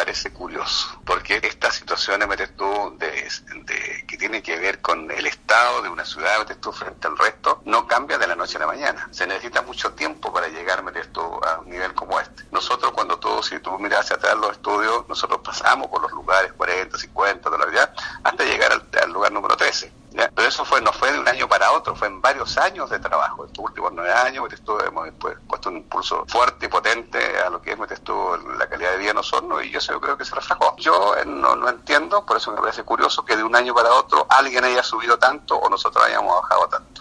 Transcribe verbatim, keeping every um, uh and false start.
parece curioso, porque esta situación, metes tú, de, de, que tiene que ver con el estado de una ciudad, metes tú, frente al resto, no cambia de la noche a la mañana. Se necesita mucho tiempo para llegar, metes tú, a un nivel como este. Nosotros, cuando tú, si tú miras hacia atrás los estudios, nosotros pasamos por los lugares cuarenta, cincuenta, de la vida, hasta llegar al, al lugar número trece. ¿Ya? Pero eso fue no fue de un año para otro, fue en varios años de trabajo. Estos últimos nueve años, esto, hemos pues, puesto un impulso fuerte y potente a lo que es esto, la calidad de vida en Osorno, y yo eso creo que se reflejó. Yo eh, no, no entiendo, por eso me parece curioso que de un año para otro alguien haya subido tanto o nosotros hayamos bajado tanto.